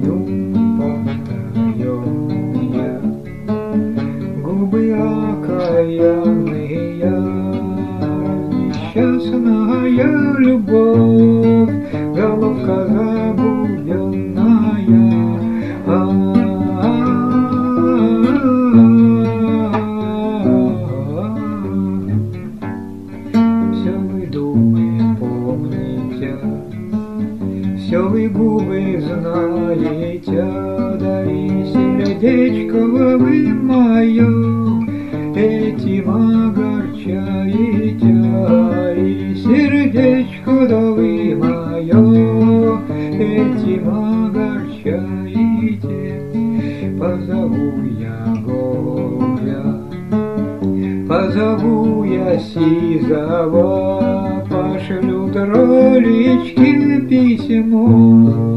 песню потаенные, губы окаянные, несчастная любовь, головка забубенная. Все вы думы помните, все вы губы знаете, да и сердечко вы мое этим огорчаете, и сердечко да вы мое этим огорчаете. Позову я горя, позову я сизого, пошлют ролички письмо.